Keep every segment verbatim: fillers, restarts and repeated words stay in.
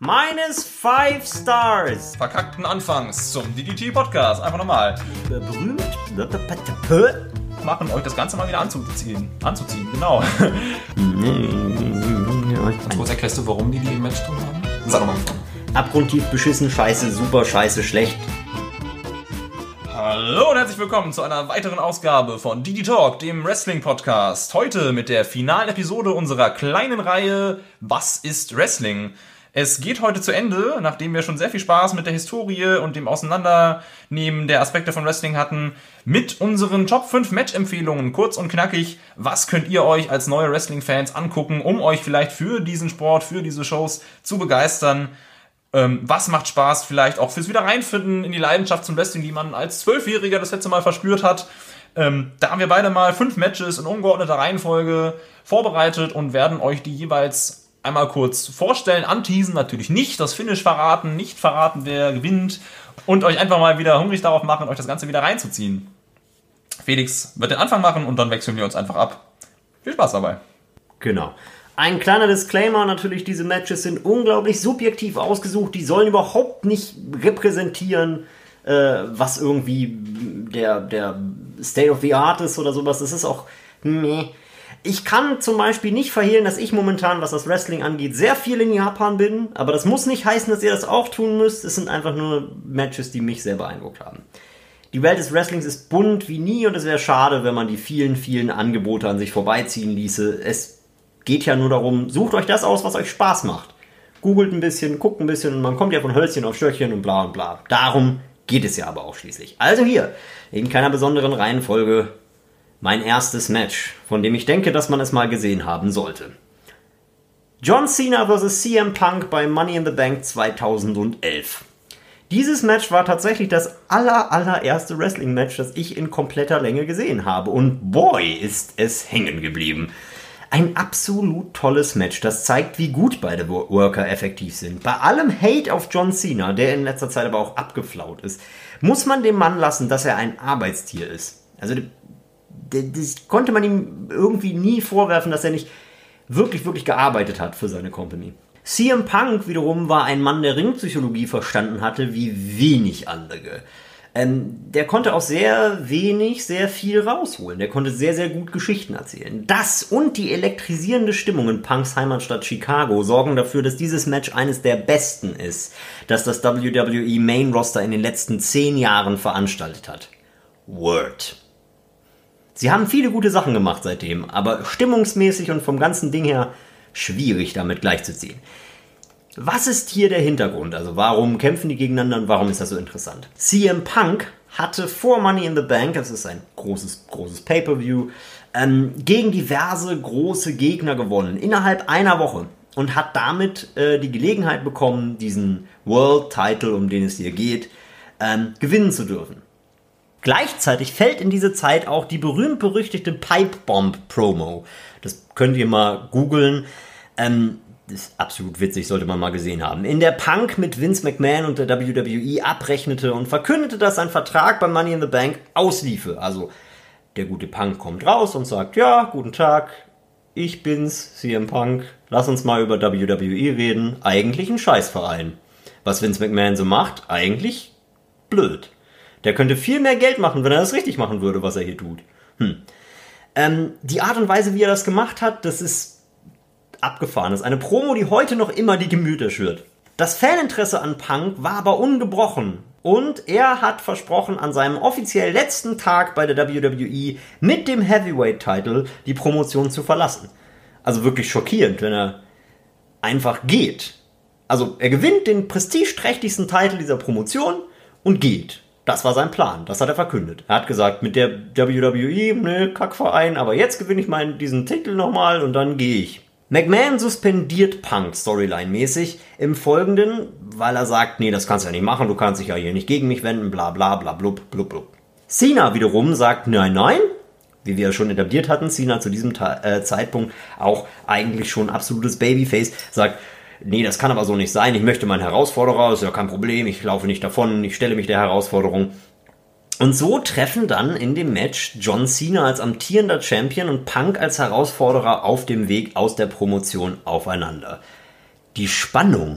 Minus five Stars. Verkackten Anfangs zum D D T-Podcast. Einfach nochmal. Berühmt. Machen euch das Ganze mal wieder anzuziehen. Anzuziehen, genau. Ganz kurz erklärst du, warum die die im Match drin haben? Sag doch mal. Abgrundtief beschissen, scheiße, super, scheiße, schlecht. Hallo und herzlich willkommen zu einer weiteren Ausgabe von D D Talk, dem Wrestling-Podcast. Heute mit der finalen Episode unserer kleinen Reihe Was ist Wrestling? Es geht heute zu Ende, nachdem wir schon sehr viel Spaß mit der Historie und dem Auseinandernehmen der Aspekte von Wrestling hatten, mit unseren Top fünf Match-Empfehlungen, kurz und knackig. Was könnt ihr euch als neue Wrestling-Fans angucken, um euch vielleicht für diesen Sport, für diese Shows zu begeistern? Ähm, was macht Spaß vielleicht auch fürs Wiederreinfinden in die Leidenschaft zum Wrestling, die man als Zwölfjähriger das letzte Mal verspürt hat? Ähm, da haben wir beide mal fünf Matches in ungeordneter Reihenfolge vorbereitet und werden euch die jeweils einmal kurz vorstellen, anteasen, natürlich nicht das Finish verraten, nicht verraten, wer gewinnt und euch einfach mal wieder hungrig darauf machen, euch das Ganze wieder reinzuziehen. Felix wird den Anfang machen und dann wechseln wir uns einfach ab. Viel Spaß dabei. Genau. Ein kleiner Disclaimer, natürlich, diese Matches sind unglaublich subjektiv ausgesucht, die sollen überhaupt nicht repräsentieren, äh, was irgendwie der, der State of the Art ist oder sowas. Das ist auch, nee. Ich kann zum Beispiel nicht verhehlen, dass ich momentan, was das Wrestling angeht, sehr viel in Japan bin, aber das muss nicht heißen, dass ihr das auch tun müsst. Es sind einfach nur Matches, die mich sehr beeindruckt haben. Die Welt des Wrestlings ist bunt wie nie und es wäre schade, wenn man die vielen, vielen Angebote an sich vorbeiziehen ließe. Es geht ja nur darum, sucht euch das aus, was euch Spaß macht. Googelt ein bisschen, guckt ein bisschen und man kommt ja von Hölzchen auf Stöckchen und bla und bla. Darum geht es ja aber auch schließlich. Also hier, in keiner besonderen Reihenfolge, mein erstes Match, von dem ich denke, dass man es mal gesehen haben sollte. John Cena versus C M Punk bei Money in the Bank zweitausendelf. Dieses Match war tatsächlich das aller, allererste Wrestling-Match, das ich in kompletter Länge gesehen habe. Und boy, ist es hängen geblieben. Ein absolut tolles Match, das zeigt, wie gut beide Worker effektiv sind. Bei allem Hate auf John Cena, der in letzter Zeit aber auch abgeflaut ist, muss man dem Mann lassen, dass er ein Arbeitstier ist. Also das konnte man ihm irgendwie nie vorwerfen, dass er nicht wirklich, wirklich gearbeitet hat für seine Company. C M Punk wiederum war ein Mann, der Ringpsychologie verstanden hatte, wie wenig andere. Ähm, der konnte auch sehr wenig, sehr viel rausholen. Der konnte sehr, sehr gut Geschichten erzählen. Das und die elektrisierende Stimmung in Punks Heimatstadt Chicago sorgen dafür, dass dieses Match eines der besten ist, das das W W E Main Roster in den letzten zehn Jahren veranstaltet hat. Word. Sie haben viele gute Sachen gemacht seitdem, aber stimmungsmäßig und vom ganzen Ding her schwierig damit gleichzuziehen. Was ist hier der Hintergrund? Also warum kämpfen die gegeneinander und warum ist das so interessant? C M Punk hatte vor Money in the Bank, das ist ein großes, großes Pay-Per-View, ähm, gegen diverse große Gegner gewonnen, innerhalb einer Woche. Und hat damit äh, die Gelegenheit bekommen, diesen World Title, um den es hier geht, ähm, gewinnen zu dürfen. Gleichzeitig fällt in diese Zeit auch die berühmt-berüchtigte Pipe Bomb Promo. Das könnt ihr mal googeln. Ähm, das ist absolut witzig, sollte man mal gesehen haben. In der Punk mit Vince McMahon und der W W E abrechnete und verkündete, dass sein Vertrag bei Money in the Bank ausliefe. Also der gute Punk kommt raus und sagt, ja, guten Tag, ich bin's, C M Punk. Lass uns mal über W W E reden. Eigentlich ein Scheißverein. Was Vince McMahon so macht, eigentlich blöd. Der könnte viel mehr Geld machen, wenn er das richtig machen würde, was er hier tut. Hm. Ähm, die Art und Weise, wie er das gemacht hat, das ist abgefahren. Das ist eine Promo, die heute noch immer die Gemüter schürt. Das Faninteresse an Punk war aber ungebrochen. Und er hat versprochen, an seinem offiziell letzten Tag bei der W W E mit dem Heavyweight-Title die Promotion zu verlassen. Also wirklich schockierend, wenn er einfach geht. Also er gewinnt den prestigeträchtigsten Titel dieser Promotion und geht. Das war sein Plan, das hat er verkündet. Er hat gesagt, mit der W W E, ne, Kackverein, aber jetzt gewinne ich meinen diesen Titel nochmal und dann gehe ich. McMahon suspendiert Punk Storyline-mäßig im Folgenden, weil er sagt, nee, das kannst du ja nicht machen, du kannst dich ja hier nicht gegen mich wenden, bla bla bla blub blub blub. Cena wiederum sagt, nein, nein, wie wir schon etabliert hatten, Cena zu diesem Ta- äh, Zeitpunkt auch eigentlich schon absolutes Babyface, sagt, nee, das kann aber so nicht sein, ich möchte meinen Herausforderer, ist ja kein Problem, ich laufe nicht davon, ich stelle mich der Herausforderung. Und so treffen dann in dem Match John Cena als amtierender Champion und Punk als Herausforderer auf dem Weg aus der Promotion aufeinander. Die Spannung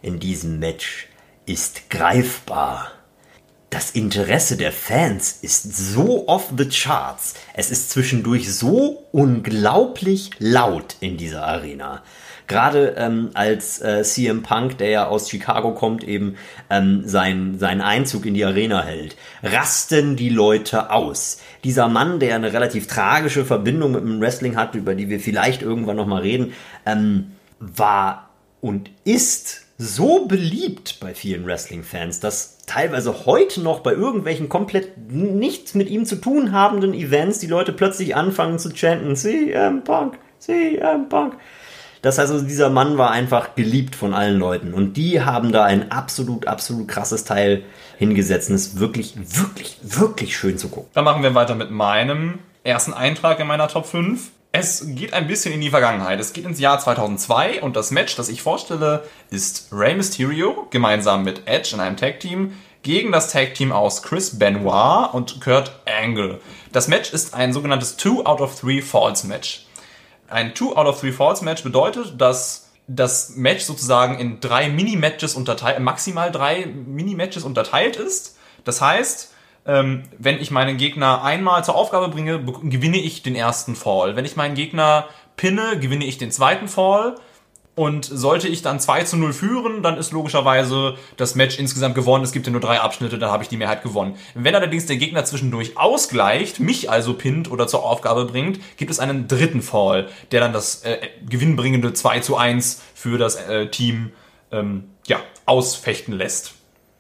in diesem Match ist greifbar. Das Interesse der Fans ist so off the charts. Es ist zwischendurch so unglaublich laut in dieser Arena. Gerade ähm, als äh, C M Punk, der ja aus Chicago kommt, eben ähm, sein, seinen Einzug in die Arena hält, rasten die Leute aus. Dieser Mann, der eine relativ tragische Verbindung mit dem Wrestling hat, über die wir vielleicht irgendwann nochmal reden, ähm, war und ist so beliebt bei vielen Wrestling-Fans, dass teilweise heute noch bei irgendwelchen komplett nichts mit ihm zu tun habenden Events die Leute plötzlich anfangen zu chanten, C M Punk, C M Punk. Das heißt also, dieser Mann war einfach geliebt von allen Leuten. Und die haben da ein absolut, absolut krasses Teil hingesetzt. Und es ist wirklich, wirklich, wirklich schön zu gucken. Dann machen wir weiter mit meinem ersten Eintrag in meiner Top fünf. Es geht ein bisschen in die Vergangenheit. Es geht ins Jahr zweitausendzwei und das Match, das ich vorstelle, ist Rey Mysterio gemeinsam mit Edge in einem Tag-Team gegen das Tag-Team aus Chris Benoit und Kurt Angle. Das Match ist ein sogenanntes two out of three Falls Match. Ein two out of three Falls Match bedeutet, dass das Match sozusagen in drei Mini-Matches unterteilt, maximal drei Mini-Matches unterteilt ist. Das heißt, ähm, wenn ich meinen Gegner einmal zur Aufgabe bringe, gewinne ich den ersten Fall. Wenn ich meinen Gegner pinne, gewinne ich den zweiten Fall. Und sollte ich dann zwei zu null führen, dann ist logischerweise das Match insgesamt gewonnen. Es gibt ja nur drei Abschnitte, dann habe ich die Mehrheit gewonnen. Wenn allerdings der Gegner zwischendurch ausgleicht, mich also pinnt oder zur Aufgabe bringt, gibt es einen dritten Fall, der dann das äh, gewinnbringende zwei zu eins für das äh, Team ähm, ja, ausfechten lässt.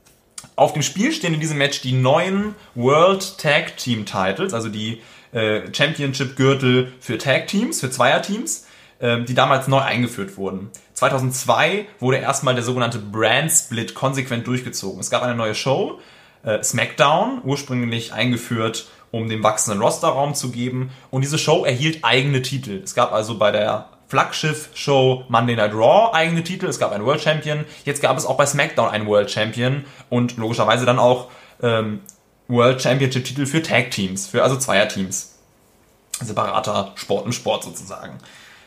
Auf dem Spiel stehen in diesem Match die neuen World Tag Team Titles, also die äh, Championship-Gürtel für Tag Teams, für Zweierteams, die damals neu eingeführt wurden. zweitausendzwei wurde erstmal der sogenannte Brand Split konsequent durchgezogen. Es gab eine neue Show, äh, SmackDown, ursprünglich eingeführt, um dem wachsenden Roster Raum zu geben. Und diese Show erhielt eigene Titel. Es gab also bei der Flaggschiff-Show Monday Night Raw eigene Titel. Es gab einen World Champion. Jetzt gab es auch bei SmackDown einen World Champion und logischerweise dann auch ähm, World Championship-Titel für Tag-Teams, für also Zweierteams. Separater Sport im Sport sozusagen.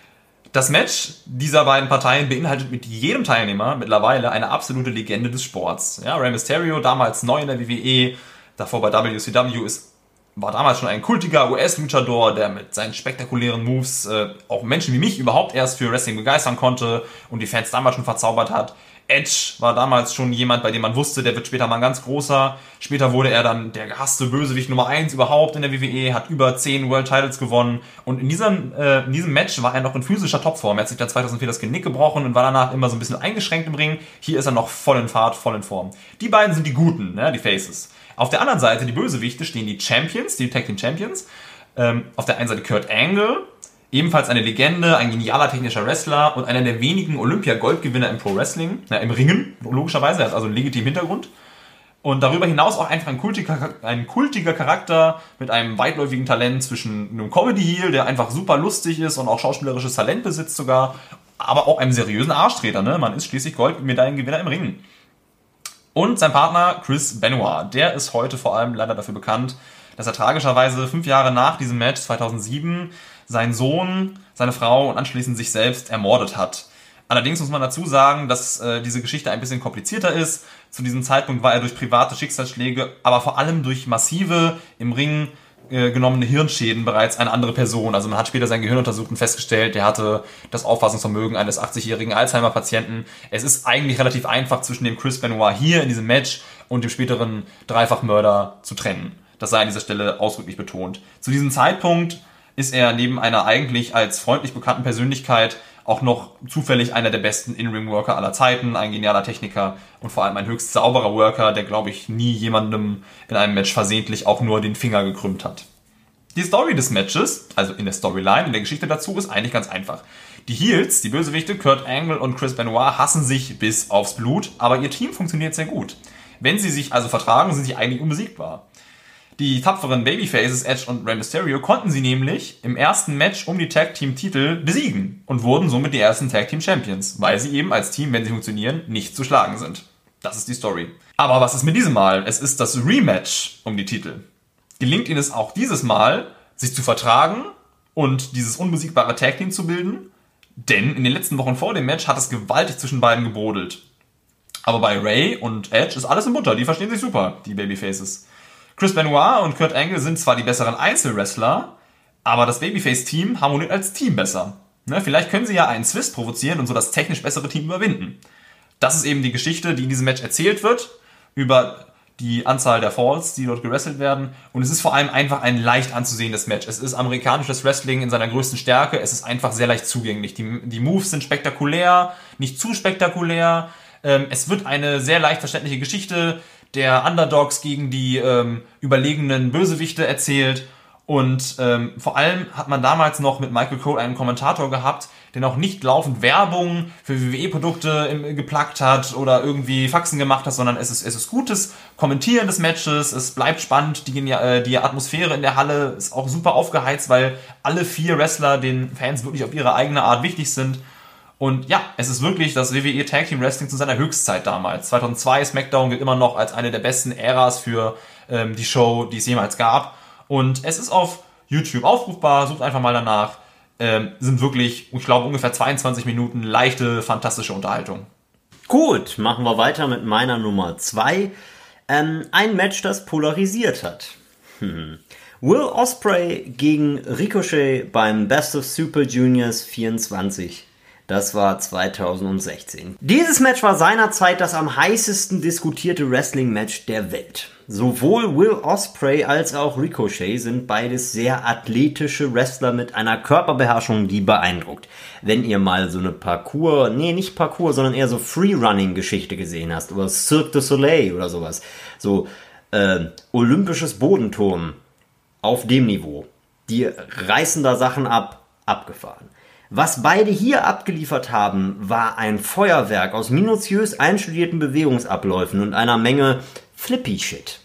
Das Match dieser beiden Parteien beinhaltet mit jedem Teilnehmer mittlerweile eine absolute Legende des Sports. Ja, Rey Mysterio, damals neu in der W W E, davor bei W C W, ist, war damals schon ein kultiger U S-Luchador, der mit seinen spektakulären Moves äh, auch Menschen wie mich überhaupt erst für Wrestling begeistern konnte und die Fans damals schon verzaubert hat. Edge war damals schon jemand, bei dem man wusste, der wird später mal ein ganz großer. Später wurde er dann der gehasste Bösewicht Nummer eins überhaupt in der W W E, hat über zehn World Titles gewonnen. Und in diesem, äh, in diesem Match war er noch in physischer Topform. Er hat sich dann zweitausendvier das Genick gebrochen und war danach immer so ein bisschen eingeschränkt im Ring. Hier ist er noch voll in Fahrt, voll in Form. Die beiden sind die Guten, ne, die Faces. Auf der anderen Seite, die Bösewichte, stehen die Champions, die Tag Team Champions. Ähm, auf der einen Seite Kurt Angle, ebenfalls eine Legende, ein genialer technischer Wrestler und einer der wenigen Olympia-Goldgewinner im Pro-Wrestling, na, im Ringen, logischerweise, er hat also einen legitimen Hintergrund. Und darüber hinaus auch einfach ein kultiger, ein kultiger Charakter mit einem weitläufigen Talent zwischen einem Comedy-Heel, der einfach super lustig ist und auch schauspielerisches Talent besitzt sogar, aber auch einem seriösen Arschtreter, ne? Man ist schließlich Goldmedaillengewinner im Ringen. Und sein Partner Chris Benoit, der ist heute vor allem leider dafür bekannt, dass er tragischerweise fünf Jahre nach diesem Match, zweitausendsieben, seinen Sohn, seine Frau und anschließend sich selbst ermordet hat. Allerdings muss man dazu sagen, dass äh, diese Geschichte ein bisschen komplizierter ist. Zu diesem Zeitpunkt war er durch private Schicksalsschläge, aber vor allem durch massive, im Ring äh, genommene Hirnschäden bereits eine andere Person. Also man hat später sein Gehirn untersucht und festgestellt, der hatte das Auffassungsvermögen eines achtzigjährigen Alzheimer-Patienten. Es ist eigentlich relativ einfach zwischen dem Chris Benoit hier in diesem Match und dem späteren Dreifachmörder zu trennen. Das sei an dieser Stelle ausdrücklich betont. Zu diesem Zeitpunkt ist er neben einer eigentlich als freundlich bekannten Persönlichkeit auch noch zufällig einer der besten In-Ring-Worker aller Zeiten, ein genialer Techniker und vor allem ein höchst sauberer Worker, der, glaube ich, nie jemandem in einem Match versehentlich auch nur den Finger gekrümmt hat. Die Story des Matches, also in der Storyline, in der Geschichte dazu, ist eigentlich ganz einfach. Die Heels, die Bösewichte, Kurt Angle und Chris Benoit, hassen sich bis aufs Blut, aber ihr Team funktioniert sehr gut. Wenn sie sich also vertragen, sind sie eigentlich unbesiegbar. Die tapferen Babyfaces Edge und Rey Mysterio konnten sie nämlich im ersten Match um die Tag-Team-Titel besiegen und wurden somit die ersten Tag-Team-Champions, weil sie eben als Team, wenn sie funktionieren, nicht zu schlagen sind. Das ist die Story. Aber was ist mit diesem Mal? Es ist das Rematch um die Titel. Gelingt ihnen es auch dieses Mal, sich zu vertragen und dieses unbesiegbare Tag-Team zu bilden? Denn in den letzten Wochen vor dem Match hat es gewaltig zwischen beiden gebrodelt. Aber bei Ray und Edge ist alles in Butter. Die verstehen sich super, die Babyfaces. Chris Benoit und Kurt Angle sind zwar die besseren Einzelwrestler, aber das Babyface-Team harmoniert als Team besser. Ne, vielleicht können sie ja einen Zwist provozieren und so das technisch bessere Team überwinden. Das ist eben die Geschichte, die in diesem Match erzählt wird, über die Anzahl der Falls, die dort gewrestelt werden. Und es ist vor allem einfach ein leicht anzusehendes Match. Es ist amerikanisches Wrestling in seiner größten Stärke. Es ist einfach sehr leicht zugänglich. Die, die Moves sind spektakulär, nicht zu spektakulär. Ähm, es wird eine sehr leicht verständliche Geschichte der Underdogs gegen die ähm, überlegenen Bösewichte erzählt. Und ähm, vor allem hat man damals noch mit Michael Cole einen Kommentator gehabt, der noch nicht laufend Werbung für W W E-Produkte im, geplagt hat oder irgendwie Faxen gemacht hat, sondern es ist, es ist gutes Kommentieren des Matches, es bleibt spannend, die, die Atmosphäre in der Halle ist auch super aufgeheizt, weil alle vier Wrestler den Fans wirklich auf ihre eigene Art wichtig sind. Und ja, es ist wirklich das W W E Tag Team Wrestling zu seiner Höchstzeit damals. zweitausendzwei SmackDown gilt immer noch als eine der besten Äras für ähm, die Show, die es jemals gab. Und es ist auf YouTube aufrufbar, sucht einfach mal danach. Ähm, sind wirklich, ich glaube, ungefähr zweiundzwanzig Minuten leichte, fantastische Unterhaltung. Gut, machen wir weiter mit meiner Nummer zwei. Ähm, ein Match, das polarisiert hat. Hm. Will Ospreay gegen Ricochet beim Best of Super Juniors vierundzwanzig. Das war zweitausendsechzehn. Dieses Match war seinerzeit das am heißesten diskutierte Wrestling-Match der Welt. Sowohl Will Ospreay als auch Ricochet sind beides sehr athletische Wrestler mit einer Körperbeherrschung, die beeindruckt. Wenn ihr mal so eine Parkour, nee, nicht Parkour, sondern eher so Freerunning-Geschichte gesehen hast, oder Cirque du Soleil oder sowas, so äh, olympisches Bodenturm auf dem Niveau. Die reißen da Sachen ab, abgefahren. Was beide hier abgeliefert haben, war ein Feuerwerk aus minutiös einstudierten Bewegungsabläufen und einer Menge Flippy-Shit.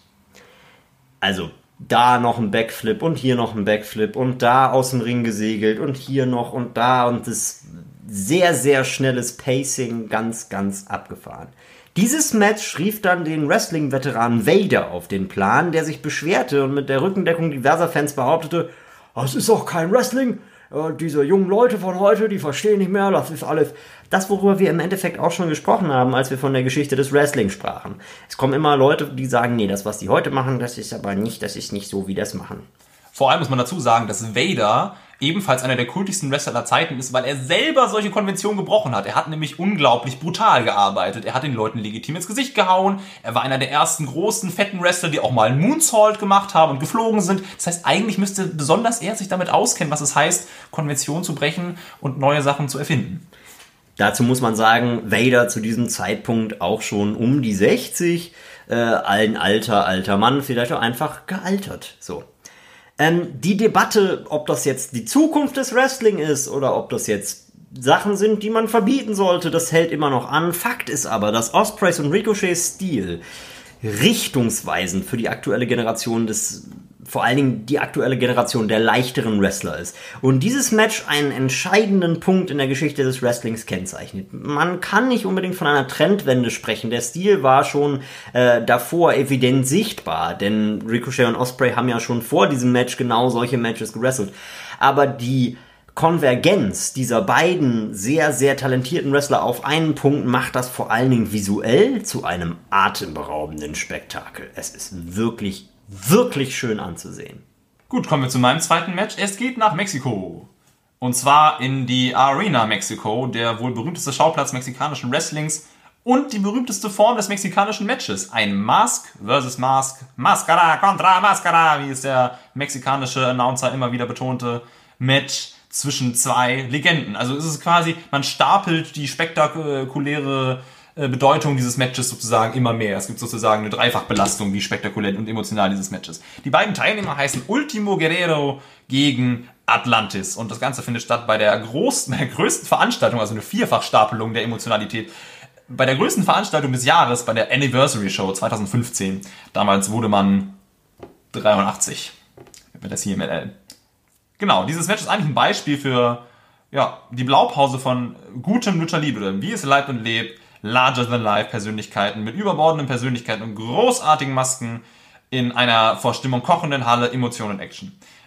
Also da noch ein Backflip und hier noch ein Backflip und da aus dem Ring gesegelt und hier noch und da und das sehr, sehr schnelles Pacing, ganz, ganz abgefahren. Dieses Match rief dann den Wrestling-Veteran Vader auf den Plan, der sich beschwerte und mit der Rückendeckung diverser Fans behauptete, das ist doch kein Wrestling, diese jungen Leute von heute, die verstehen nicht mehr, das ist alles das, worüber wir im Endeffekt auch schon gesprochen haben, als wir von der Geschichte des Wrestling sprachen. Es kommen immer Leute, die sagen, nee, das, was die heute machen, das ist aber nicht, das ist nicht so, wie das machen. Vor allem muss man dazu sagen, dass Vader ebenfalls einer der kultigsten Wrestler aller Zeiten ist, weil er selber solche Konventionen gebrochen hat. Er hat nämlich unglaublich brutal gearbeitet. Er hat den Leuten legitim ins Gesicht gehauen. Er war einer der ersten großen, fetten Wrestler, die auch mal einen Moonsault gemacht haben und geflogen sind. Das heißt, eigentlich müsste besonders er sich damit auskennen, was es heißt, Konventionen zu brechen und neue Sachen zu erfinden. Dazu muss man sagen, Vader zu diesem Zeitpunkt auch schon um die sechzig, äh, ein alter, alter Mann, vielleicht auch einfach gealtert, so. Ähm, die Debatte, ob das jetzt die Zukunft des Wrestling ist oder ob das jetzt Sachen sind, die man verbieten sollte, das hält immer noch an. Fakt ist aber, dass Ospreays und Ricochets Stil richtungsweisend für die aktuelle Generation des, vor allen Dingen die aktuelle Generation der leichteren Wrestler ist. Und dieses Match einen entscheidenden Punkt in der Geschichte des Wrestlings kennzeichnet. Man kann nicht unbedingt von einer Trendwende sprechen. Der Stil war schon äh, davor evident sichtbar, denn Ricochet und Ospreay haben ja schon vor diesem Match genau solche Matches gewrestelt. Aber die Konvergenz dieser beiden sehr, sehr talentierten Wrestler auf einen Punkt macht das vor allen Dingen visuell zu einem atemberaubenden Spektakel. Es ist wirklich, wirklich schön anzusehen. Gut, kommen wir zu meinem zweiten Match. Es geht nach Mexiko. Und zwar in die Arena Mexico, der wohl berühmteste Schauplatz mexikanischen Wrestlings und die berühmteste Form des mexikanischen Matches. Ein Mask versus Mask. Mascara contra Mascara, wie es der mexikanische Announcer immer wieder betonte. Match zwischen zwei Legenden. Also es ist quasi, man stapelt die spektakuläre Bedeutung dieses Matches sozusagen immer mehr. Es gibt sozusagen eine Dreifachbelastung, wie spektakulär und emotional dieses Match ist. Die beiden Teilnehmer heißen Ultimo Guerrero gegen Atlantis. Und das Ganze findet statt bei der, großen, der größten Veranstaltung, also eine Vierfachstapelung der Emotionalität, bei der größten Veranstaltung des Jahres, bei der Anniversary Show zweitausendfünfzehn. Damals wurde man dreiundachtzig. Mit das hier mit L. Genau, dieses Match ist eigentlich ein Beispiel für ja, die Blaupause von gutem Lucha Libre, wie es leibt und lebt, Larger-than-Life-Persönlichkeiten mit überbordenden Persönlichkeiten und großartigen Masken in einer vor Stimmung kochenden Halle, Emotion und Action.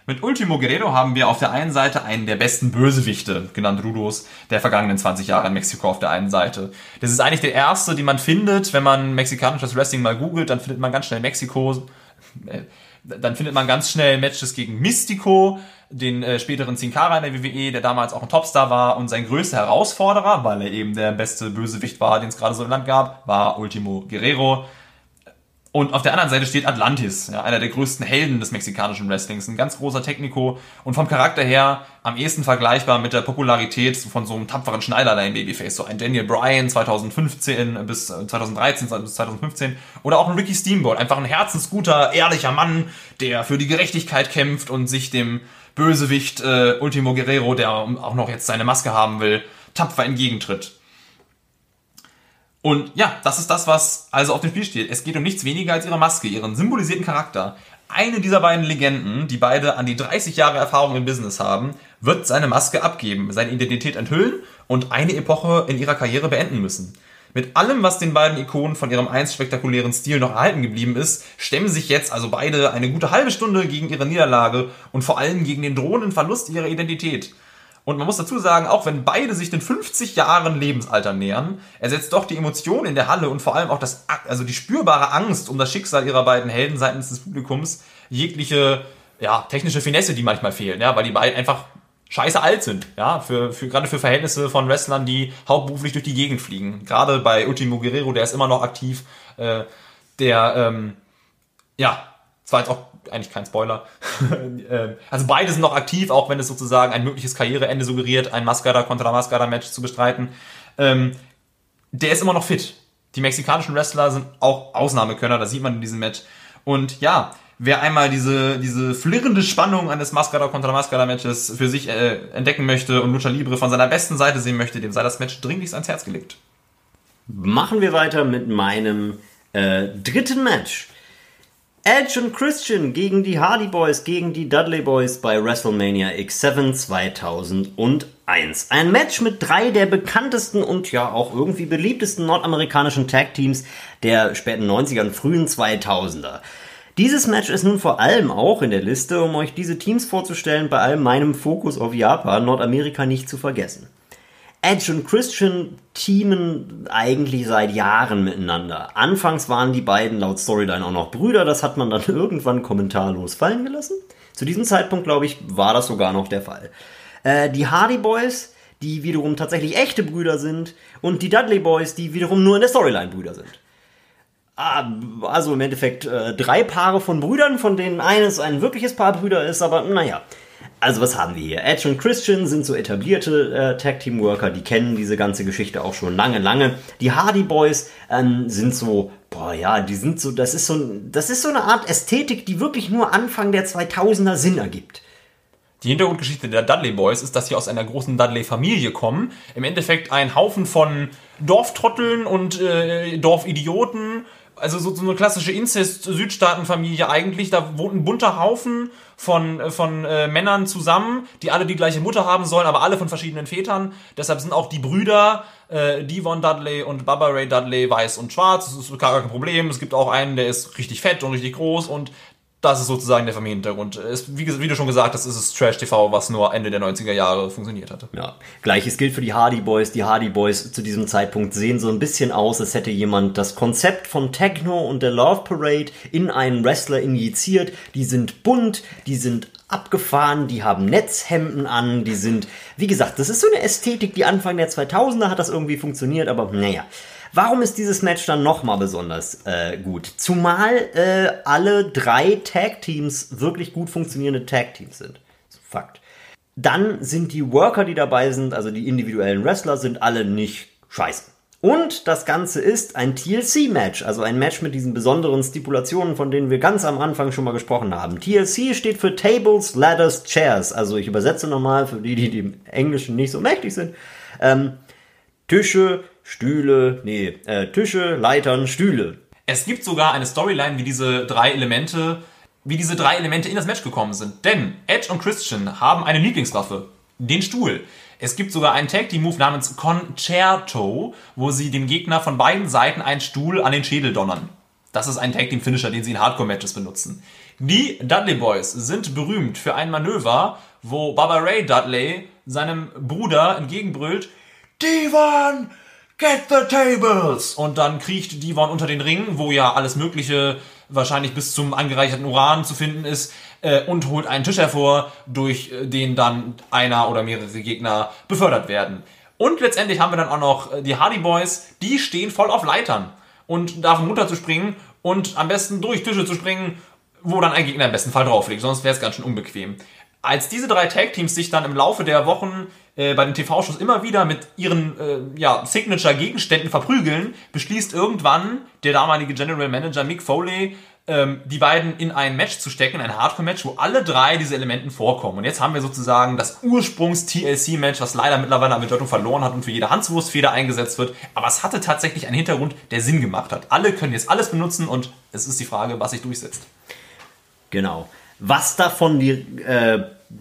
Mit Ultimo Guerrero haben wir auf der einen Seite einen der besten Bösewichte, genannt Rudos, der vergangenen zwanzig Jahre in Mexiko auf der einen Seite. Das ist eigentlich der erste, den man findet, wenn man mexikanisches Wrestling mal googelt, dann findet man ganz schnell Mexiko, äh, dann findet man ganz schnell Matches gegen Mystico, den äh, späteren Sin Cara in der W W E, der damals auch ein Topstar war und sein größter Herausforderer, weil er eben der beste Bösewicht war, den es gerade so im Land gab, war Ultimo Guerrero. Und auf der anderen Seite steht Atlantis, ja, einer der größten Helden des mexikanischen Wrestlings, ein ganz großer Technico und vom Charakter her am ehesten vergleichbar mit der Popularität von so einem tapferen Schneiderlein Babyface, so ein Daniel Bryan zweitausendfünfzehn bis zweitausenddreizehn bis zweitausendfünfzehn oder auch ein Ricky Steamboat, einfach ein herzensguter, ehrlicher Mann, der für die Gerechtigkeit kämpft und sich dem Bösewicht äh, Ultimo Guerrero, der auch noch jetzt seine Maske haben will, tapfer entgegentritt. Und ja, das ist das, was also auf dem Spiel steht. Es geht um nichts weniger als ihre Maske, ihren symbolisierten Charakter. Eine dieser beiden Legenden, die beide an die dreißig Jahre Erfahrung im Business haben, wird seine Maske abgeben, seine Identität enthüllen und eine Epoche in ihrer Karriere beenden müssen. Mit allem, was den beiden Ikonen von ihrem einst spektakulären Stil noch erhalten geblieben ist, stemmen sich jetzt also beide eine gute halbe Stunde gegen ihre Niederlage und vor allem gegen den drohenden Verlust ihrer Identität. Und man muss dazu sagen, auch wenn beide sich den fünfzig Jahren Lebensalter nähern, ersetzt doch die Emotion in der Halle und vor allem auch das, also die spürbare Angst um das Schicksal ihrer beiden Helden seitens des Publikums jegliche, ja, technische Finesse, die manchmal fehlen, ja, weil die beiden einfach scheiße alt sind, ja, für, für, gerade für Verhältnisse von Wrestlern, die hauptberuflich durch die Gegend fliegen. Gerade bei Ultimo Guerrero, der ist immer noch aktiv, äh, der, ähm, ja, zwar jetzt auch eigentlich kein Spoiler. Also beide sind noch aktiv, auch wenn es sozusagen ein mögliches Karriereende suggeriert, ein Mascara kontra Mascara Match zu bestreiten. Ähm, der ist immer noch fit. Die mexikanischen Wrestler sind auch Ausnahmekönner, das sieht man in diesem Match. Und ja, wer einmal diese, diese flirrende Spannung eines Mascara kontra Mascara Matches für sich äh, entdecken möchte und Lucha Libre von seiner besten Seite sehen möchte, dem sei das Match dringlichst ans Herz gelegt. Machen wir weiter mit meinem äh, dritten Match. Edge und Christian gegen die Hardy Boys, gegen die Dudley Boys bei WrestleMania X sieben zweitausendeins. Ein Match mit drei der bekanntesten und ja auch irgendwie beliebtesten nordamerikanischen Tag-Teams der späten neunziger und frühen zweitausender. Dieses Match ist nun vor allem auch in der Liste, um euch diese Teams vorzustellen, bei allem meinem Fokus auf Japan, Nordamerika nicht zu vergessen. Edge und Christian teamen eigentlich seit Jahren miteinander. Anfangs waren die beiden laut Storyline auch noch Brüder, das hat man dann irgendwann kommentarlos fallen gelassen. Zu diesem Zeitpunkt, glaube ich, war das sogar noch der Fall. Äh, die Hardy Boys, die wiederum tatsächlich echte Brüder sind, und die Dudley Boys, die wiederum nur in der Storyline Brüder sind. Ah, also im Endeffekt äh, drei Paare von Brüdern, von denen eines ein wirkliches Paar Brüder ist, aber naja. Also was haben wir hier? Edge und Christian sind so etablierte äh, Tag-Team-Worker, die kennen diese ganze Geschichte auch schon lange, lange. Die Hardy Boys ähm, sind so, boah ja, die sind so, das ist so, das ist so eine Art Ästhetik, die wirklich nur Anfang der zweitausender Sinn ergibt. Die Hintergrundgeschichte der Dudley Boys ist, dass sie aus einer großen Dudley-Familie kommen. Im Endeffekt ein Haufen von Dorftrotteln und äh, Dorfidioten. Also so, so eine klassische Inzest-Südstaatenfamilie eigentlich. Da wohnt ein bunter Haufen von, von äh, Männern zusammen, die alle die gleiche Mutter haben sollen, aber alle von verschiedenen Vätern. Deshalb sind auch die Brüder äh, Devon Dudley und Bubba Ray Dudley weiß und schwarz. Das ist gar kein Problem. Es gibt auch einen, der ist richtig fett und richtig groß und das ist sozusagen der Familienhintergrund. Wie, wie du schon gesagt hast, ist es Trash-T V, was nur Ende der neunziger Jahre funktioniert hatte. Ja, gleiches gilt für die Hardy Boys. Die Hardy Boys zu diesem Zeitpunkt sehen so ein bisschen aus, als hätte jemand das Konzept von Techno und der Love Parade in einen Wrestler injiziert. Die sind bunt, die sind abgefahren, die haben Netzhemden an, die sind, wie gesagt, das ist so eine Ästhetik, die Anfang der zweitausender hat das irgendwie funktioniert, aber naja. Warum ist dieses Match dann nochmal besonders äh, gut? Zumal äh, alle drei Tag-Teams wirklich gut funktionierende Tag-Teams sind. Fakt. Dann sind die Worker, die dabei sind, also die individuellen Wrestler, sind alle nicht scheiße. Und das Ganze ist ein T L C-Match, also ein Match mit diesen besonderen Stipulationen, von denen wir ganz am Anfang schon mal gesprochen haben. T L C steht für Tables, Ladders, Chairs. Also ich übersetze nochmal für die, die dem Englischen nicht so mächtig sind. Ähm, Tische, Stühle, nee, äh, Tische, Leitern, Stühle. Es gibt sogar eine Storyline, wie diese drei Elemente, wie diese drei Elemente in das Match gekommen sind. Denn Edge und Christian haben eine Lieblingswaffe, den Stuhl. Es gibt sogar einen Tag-Team-Move namens Concerto, wo sie den Gegner von beiden Seiten einen Stuhl an den Schädel donnern. Das ist ein Tag-Team-Finisher, den sie in Hardcore-Matches benutzen. Die Dudley Boys sind berühmt für ein Manöver, wo Bubba Ray Dudley seinem Bruder entgegenbrüllt, Devon, get the tables! Und dann kriecht Devon unter den Ring, wo ja alles Mögliche wahrscheinlich bis zum angereicherten Uran zu finden ist, äh, und holt einen Tisch hervor, durch den dann einer oder mehrere Gegner befördert werden. Und letztendlich haben wir dann auch noch die Hardy Boys, die stehen voll auf Leitern und davon runterzuspringen und am besten durch Tische zu springen, wo dann ein Gegner im besten Fall drauf liegt, sonst wäre es ganz schön unbequem. Als diese drei Tag-Teams sich dann im Laufe der Wochen äh, bei den T V-Shows immer wieder mit ihren äh, ja, Signature-Gegenständen verprügeln, beschließt irgendwann der damalige General Manager Mick Foley, ähm, die beiden in ein Match zu stecken, ein Hardcore-Match, wo alle drei diese Elementen vorkommen. Und jetzt haben wir sozusagen das Ursprungs-T L C-Match, was leider mittlerweile an Bedeutung verloren hat und für jede Hanswurstfeder eingesetzt wird. Aber es hatte tatsächlich einen Hintergrund, der Sinn gemacht hat. Alle können jetzt alles benutzen und es ist die Frage, was sich durchsetzt. Genau. Was davon die, äh,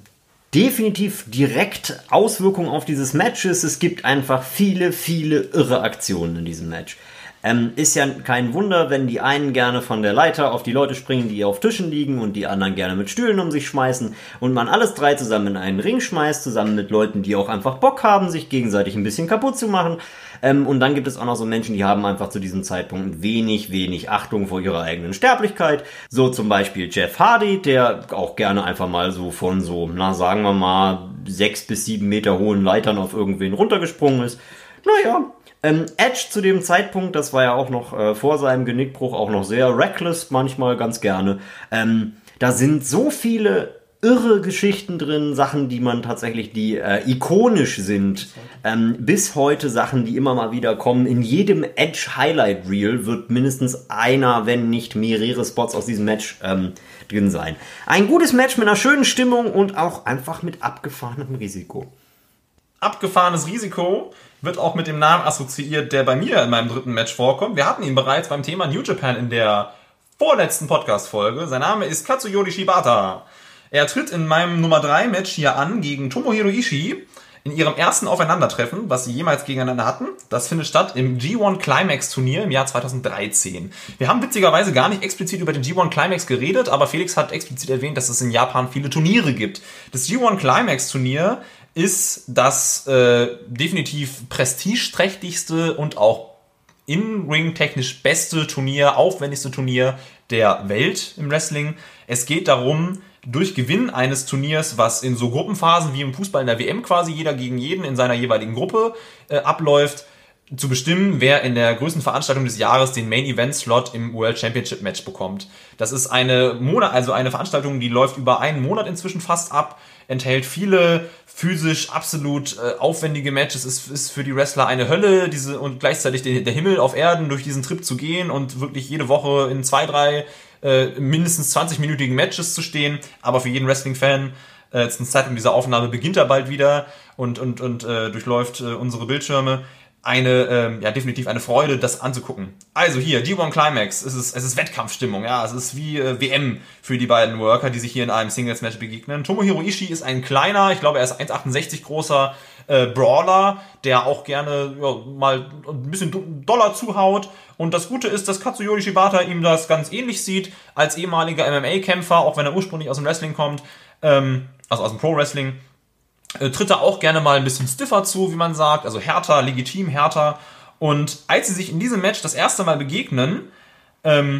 definitiv direkt Auswirkungen auf dieses Match ist, es gibt einfach viele, viele irre Aktionen in diesem Match. Ähm, ist ja kein Wunder, wenn die einen gerne von der Leiter auf die Leute springen, die auf Tischen liegen, und die anderen gerne mit Stühlen um sich schmeißen und man alles drei zusammen in einen Ring schmeißt, zusammen mit Leuten, die auch einfach Bock haben, sich gegenseitig ein bisschen kaputt zu machen. Ähm, und dann gibt es auch noch so Menschen, die haben einfach zu diesem Zeitpunkt wenig, wenig Achtung vor ihrer eigenen Sterblichkeit. So zum Beispiel Jeff Hardy, der auch gerne einfach mal so von so, na sagen wir mal, sechs bis sieben Meter hohen Leitern auf irgendwen runtergesprungen ist. Naja, ähm, Edge zu dem Zeitpunkt, das war ja auch noch äh, vor seinem Genickbruch auch noch sehr reckless, manchmal ganz gerne. Ähm, da sind so viele irre Geschichten drin, Sachen, die man tatsächlich, die äh, ikonisch sind, ähm, bis heute Sachen, die immer mal wieder kommen. In jedem Edge Highlight Reel wird mindestens einer, wenn nicht mehrere Spots aus diesem Match ähm, drin sein. Ein gutes Match mit einer schönen Stimmung und auch einfach mit abgefahrenem Risiko. Abgefahrenes Risiko wird auch mit dem Namen assoziiert, der bei mir in meinem dritten Match vorkommt. Wir hatten ihn bereits beim Thema New Japan in der vorletzten Podcast-Folge. Sein Name ist Katsuyori Shibata. Er tritt in meinem Nummer drei Match hier an gegen Tomohiro Ishii in ihrem ersten Aufeinandertreffen, was sie jemals gegeneinander hatten. Das findet statt im G eins Climax Turnier im Jahr zweitausenddreizehn. Wir haben witzigerweise gar nicht explizit über den G eins Climax geredet, aber Felix hat explizit erwähnt, dass es in Japan viele Turniere gibt. Das G eins Climax Turnier ist das äh, definitiv prestigeträchtigste und auch in-ring-technisch beste Turnier, aufwendigste Turnier der Welt im Wrestling. Es geht darum, durch Gewinn eines Turniers, was in so Gruppenphasen wie im Fußball in der W M quasi jeder gegen jeden in seiner jeweiligen Gruppe äh, abläuft, zu bestimmen, wer in der größten Veranstaltung des Jahres den Main-Event-Slot im World Championship Match bekommt. Das ist eine Monat, also eine Veranstaltung, die läuft über einen Monat inzwischen fast ab, enthält viele physisch absolut äh, aufwendige Matches. Es ist für die Wrestler eine Hölle, diese und gleichzeitig der, der Himmel auf Erden, durch diesen Trip zu gehen und wirklich jede Woche in zwei, drei äh, mindestens zwanzig-minütigen Matches zu stehen. Aber für jeden Wrestling-Fan, äh, zum Zeitpunkt dieser Aufnahme beginnt er bald wieder und und und äh, durchläuft äh, unsere Bildschirme. Eine, ähm, ja, definitiv eine Freude, das anzugucken. Also hier, G eins Climax, es ist, es ist Wettkampfstimmung, ja, es ist wie äh, W M für die beiden Worker, die sich hier in einem Singles-Match begegnen. Tomohiro Ishii ist ein kleiner, ich glaube, er ist eins Komma achtundsechzig großer äh, Brawler, der auch gerne ja, mal ein bisschen doller zuhaut. Und das Gute ist, dass Katsuyori Shibata ihm das ganz ähnlich sieht, als ehemaliger M M A-Kämpfer, auch wenn er ursprünglich aus dem Wrestling kommt, ähm, also aus dem Pro-Wrestling. Tritt er auch gerne mal ein bisschen stiffer zu, wie man sagt, also härter, legitim härter. Und als sie sich in diesem Match das erste Mal begegnen, ähm,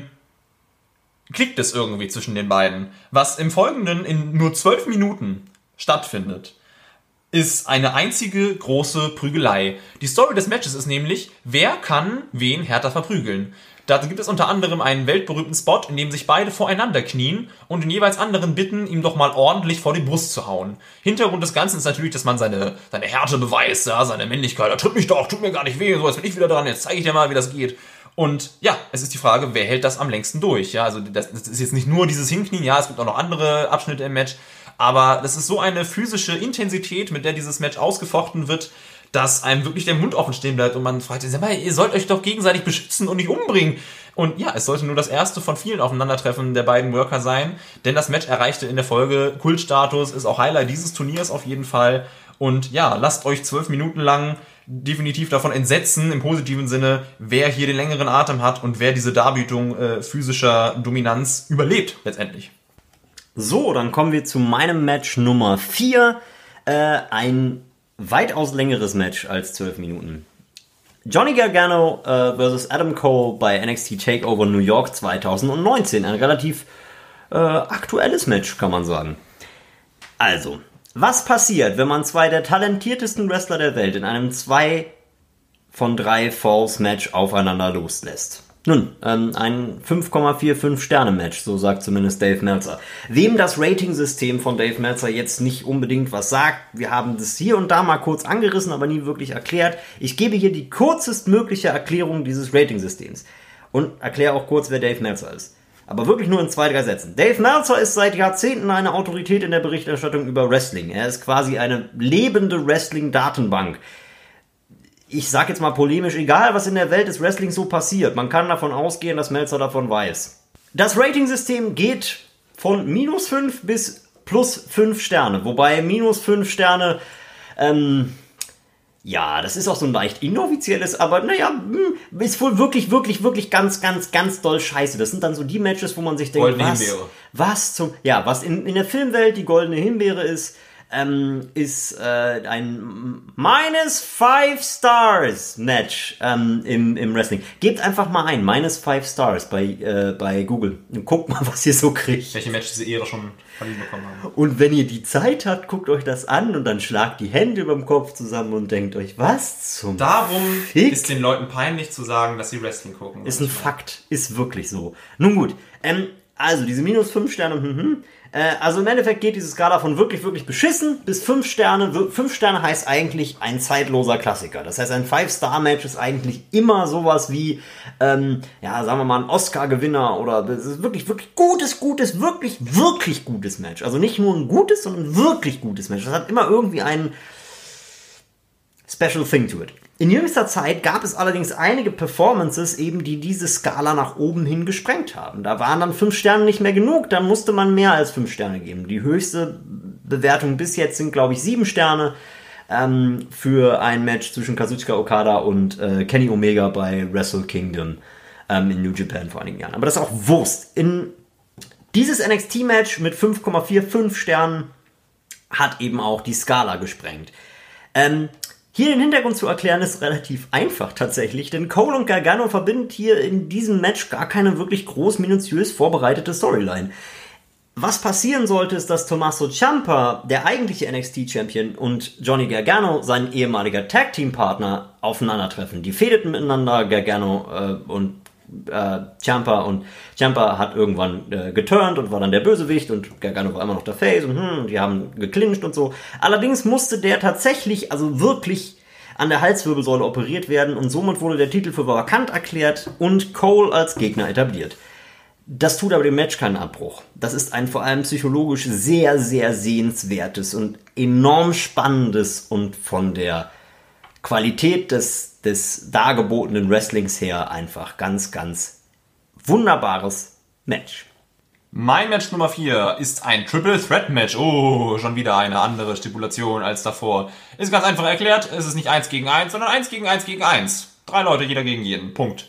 klickt es irgendwie zwischen den beiden. Was im Folgenden in nur zwölf Minuten stattfindet, ist eine einzige große Prügelei. Die Story des Matches ist nämlich, wer kann wen härter verprügeln. Da gibt es unter anderem einen weltberühmten Spot, in dem sich beide voreinander knien und den jeweils anderen bitten, ihm doch mal ordentlich vor die Brust zu hauen. Hintergrund des Ganzen ist natürlich, dass man seine, seine Härte beweist, ja, seine Männlichkeit. Er tritt mich doch, tut mir gar nicht weh, so, jetzt bin ich wieder dran, jetzt zeige ich dir mal, wie das geht. Und ja, es ist die Frage, wer hält das am längsten durch? Ja, also das, das ist jetzt nicht nur dieses Hinknien, ja, es gibt auch noch andere Abschnitte im Match, aber das ist so eine physische Intensität, mit der dieses Match ausgefochten wird, dass einem wirklich der Mund offen stehen bleibt und man fragt sich, ihr sollt euch doch gegenseitig beschützen und nicht umbringen. Und ja, es sollte nur das erste von vielen Aufeinandertreffen der beiden Worker sein, denn das Match erreichte in der Folge Kultstatus, ist auch Highlight dieses Turniers auf jeden Fall. Und ja, lasst euch zwölf Minuten lang definitiv davon entsetzen, im positiven Sinne, wer hier den längeren Atem hat und wer diese Darbietung äh, physischer Dominanz überlebt, letztendlich. So, dann kommen wir zu meinem Match Nummer vier. Äh, ein weitaus längeres Match als zwölf Minuten. Johnny Gargano äh, versus Adam Cole bei N X T TakeOver New York zwanzig neunzehn. Ein relativ äh, aktuelles Match, kann man sagen. Also, was passiert, wenn man zwei der talentiertesten Wrestler der Welt in einem zwei von drei Falls Match aufeinander loslässt? Nun, ähm, ein fünf Komma fünfundvierzig Sterne Match, so sagt zumindest Dave Meltzer. Wem das Rating-System von Dave Meltzer jetzt nicht unbedingt was sagt, wir haben das hier und da mal kurz angerissen, aber nie wirklich erklärt. Ich gebe hier die kürzestmögliche Erklärung dieses Rating-Systems und erkläre auch kurz, wer Dave Meltzer ist. Aber wirklich nur in zwei, drei Sätzen. Dave Meltzer ist seit Jahrzehnten eine Autorität in der Berichterstattung über Wrestling. Er ist quasi eine lebende Wrestling-Datenbank. Ich sag jetzt mal polemisch, egal was in der Welt des Wrestlings so passiert, man kann davon ausgehen, dass Meltzer davon weiß. Das Rating-System geht von minus fünf bis plus fünf Sterne, wobei minus fünf Sterne, ähm, ja, das ist auch so ein leicht inoffizielles, aber naja, ist wohl wirklich, wirklich, wirklich ganz, ganz, ganz doll scheiße. Das sind dann so die Matches, wo man sich denkt, Goldene was, Himbeere. was zum, ja, was in, in der Filmwelt die goldene Himbeere ist, Ähm, ist äh, ein minus five Stars Match ähm, im, im Wrestling. Gebt einfach mal ein, minus five Stars bei, äh, bei Google. Und guckt mal, was ihr so kriegt. Welche Matches diese Ehre schon von ihm bekommen haben. Und wenn ihr die Zeit habt, guckt euch das an und dann schlagt die Hände überm Kopf zusammen und denkt euch, was zum Darum Fick? ist den Leuten peinlich zu sagen, dass sie Wrestling gucken. Ist ein Fakt, ist wirklich so. Nun gut, ähm, also diese minus fünf Sterne, hm, äh, also im Endeffekt geht diese Skala von wirklich, wirklich beschissen bis fünf Sterne. fünf Sterne heißt eigentlich ein zeitloser Klassiker. Das heißt, ein Five-Star-Match ist eigentlich immer sowas wie, ähm, ja, sagen wir mal, ein Oscar-Gewinner oder das ist wirklich, wirklich gutes, gutes, wirklich, wirklich gutes Match. Also nicht nur ein gutes, sondern ein wirklich gutes Match. Das hat immer irgendwie einen Special Thing to it. In jüngster Zeit gab es allerdings einige Performances, eben die diese Skala nach oben hin gesprengt haben. Da waren dann fünf Sterne nicht mehr genug, dann musste man mehr als fünf Sterne geben. Die höchste Bewertung bis jetzt sind, glaube ich, sieben Sterne ähm, für ein Match zwischen Kazuchika Okada und äh, Kenny Omega bei Wrestle Kingdom ähm, in New Japan vor einigen Jahren. Aber das ist auch Wurst. In dieses N X T-Match mit fünf Komma fünfundvierzig Sternen hat eben auch die Skala gesprengt. Ähm, Hier den Hintergrund zu erklären ist relativ einfach tatsächlich, denn Cole und Gargano verbindet hier in diesem Match gar keine wirklich groß minutiös vorbereitete Storyline. Was passieren sollte, ist, dass Tommaso Ciampa, der eigentliche N X T-Champion, und Johnny Gargano, sein ehemaliger Tag-Team-Partner, aufeinandertreffen. Die fehdeten miteinander, Gargano äh, und äh, Ciampa, und Ciampa hat irgendwann äh, geturnt und war dann der Bösewicht und Gargano war immer noch der Face und hm, die haben geclincht und so. Allerdings musste der tatsächlich, also wirklich an der Halswirbelsäule operiert werden und somit wurde der Titel für vakant erklärt und Cole als Gegner etabliert. Das tut aber dem Match keinen Abbruch. Das ist ein vor allem psychologisch sehr, sehr sehenswertes und enorm spannendes und von der Qualität des, des dargebotenen Wrestlings her einfach ganz, ganz wunderbares Match. Mein Match Nummer vier ist ein Triple Threat Match. Oh, schon wieder eine andere Stipulation als davor. Ist ganz einfach erklärt, es ist nicht eins gegen eins, sondern eins gegen eins gegen eins. Drei Leute, jeder gegen jeden. Punkt.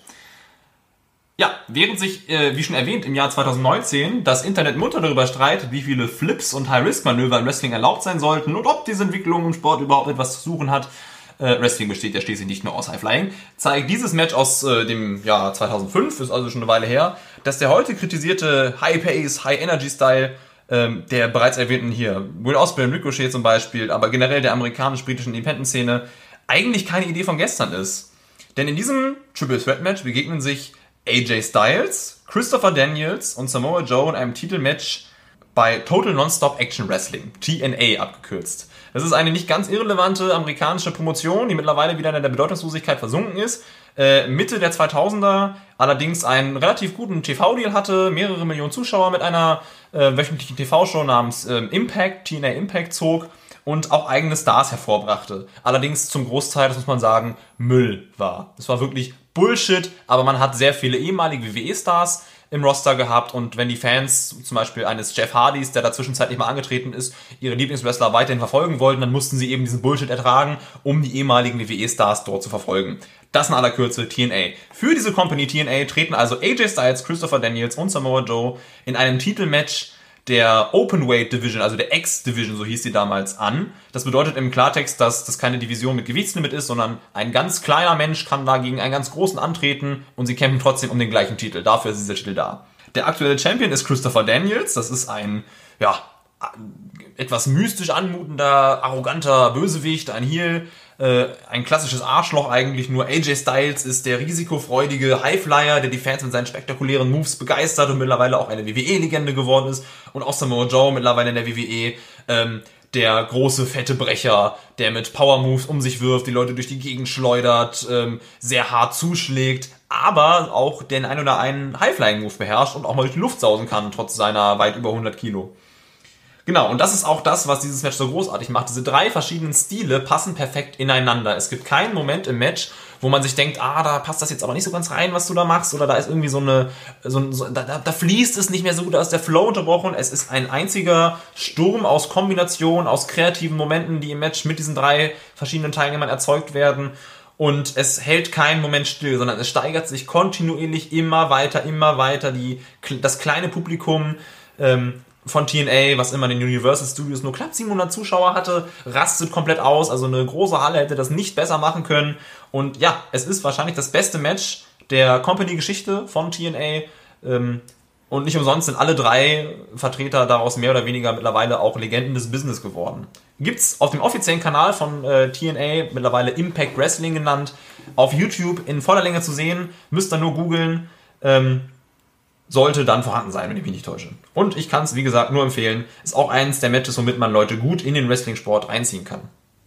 Ja, während sich, äh, wie schon erwähnt, im Jahr zwanzig neunzehn das Internet munter darüber streitet, wie viele Flips und High-Risk-Manöver im Wrestling erlaubt sein sollten und ob diese Entwicklung im Sport überhaupt etwas zu suchen hat, äh, Wrestling besteht ja schließlich nicht nur aus High-Flying, zeigt dieses Match aus äh, dem Jahr zweitausendfünf, ist also schon eine Weile her, dass der heute kritisierte High-Pace, High-Energy-Style ähm, der bereits erwähnten hier, Will Ospreay und Ricochet zum Beispiel, aber generell der amerikanisch-britischen Independent-Szene, eigentlich keine Idee von gestern ist. Denn in diesem Triple Threat Match begegnen sich A J Styles, Christopher Daniels und Samoa Joe in einem Titelmatch bei Total Non-Stop Action Wrestling, T N A abgekürzt. Das ist eine nicht ganz irrelevante amerikanische Promotion, die mittlerweile wieder in der Bedeutungslosigkeit versunken ist. Äh, Mitte der zweitausender allerdings einen relativ guten T V-Deal hatte, mehrere Millionen Zuschauer mit einer äh, wöchentlichen T V-Show namens äh, Impact, T N A Impact zog und auch eigene Stars hervorbrachte. Allerdings zum Großteil, das muss man sagen, Müll war. Es war wirklich Bullshit, aber man hat sehr viele ehemalige W W E-Stars im Roster gehabt und wenn die Fans zum Beispiel eines Jeff Hardys, der da zwischenzeitlich mal angetreten ist, ihre Lieblingswrestler weiterhin verfolgen wollten, dann mussten sie eben diesen Bullshit ertragen, um die ehemaligen W W E-Stars dort zu verfolgen. Das in aller Kürze T N A. Für diese Company T N A treten also A J Styles, Christopher Daniels und Samoa Joe in einem Titelmatch der Openweight Division, also der X-Division, so hieß sie damals, an. Das bedeutet im Klartext, dass das keine Division mit Gewichtslimit ist, sondern ein ganz kleiner Mensch kann da gegen einen ganz großen antreten und sie kämpfen trotzdem um den gleichen Titel. Dafür ist dieser Titel da. Der aktuelle Champion ist Christopher Daniels. Das ist ein, ja, etwas mystisch anmutender, arroganter Bösewicht, ein Heel, äh, ein klassisches Arschloch eigentlich. Nur A J Styles ist der risikofreudige Highflyer, der die Fans mit seinen spektakulären Moves begeistert und mittlerweile auch eine W W E-Legende geworden ist. Und auch Samoa Joe mittlerweile in der W W E, ähm, der große, fette Brecher, der mit Power-Moves um sich wirft, die Leute durch die Gegend schleudert, ähm, sehr hart zuschlägt, aber auch den ein oder einen High-Flying-Move beherrscht und auch mal durch die Luft sausen kann, trotz seiner weit über hundert Kilo. Genau, und das ist auch das, was dieses Match so großartig macht. Diese drei verschiedenen Stile passen perfekt ineinander. Es gibt keinen Moment im Match, wo man sich denkt, ah, da passt das jetzt aber nicht so ganz rein, was du da machst, oder da ist irgendwie so eine, so, so, da, da fließt es nicht mehr so gut, da ist der Flow unterbrochen. Es ist ein einziger Sturm aus Kombinationen, aus kreativen Momenten, die im Match mit diesen drei verschiedenen Teilnehmern erzeugt werden. Und es hält keinen Moment still, sondern es steigert sich kontinuierlich immer weiter, immer weiter. Die, das kleine Publikum ähm, von T N A, was immer in den Universal Studios nur knapp siebenhundert Zuschauer hatte, rastet komplett aus. Also eine große Halle hätte das nicht besser machen können. Und ja, es ist wahrscheinlich das beste Match der Company-Geschichte von T N A. Ähm, und nicht umsonst sind alle drei Vertreter daraus mehr oder weniger mittlerweile auch Legenden des Business geworden. Gibt's auf dem offiziellen Kanal von äh, T N A, mittlerweile Impact Wrestling genannt, auf YouTube in voller Länge zu sehen. Müsst ihr nur googeln. Ähm, sollte dann vorhanden sein, wenn ich mich nicht täusche. Und ich kann es, wie gesagt, nur empfehlen. Ist auch eins der Matches, womit man Leute gut in den Wrestling-Sport einziehen kann.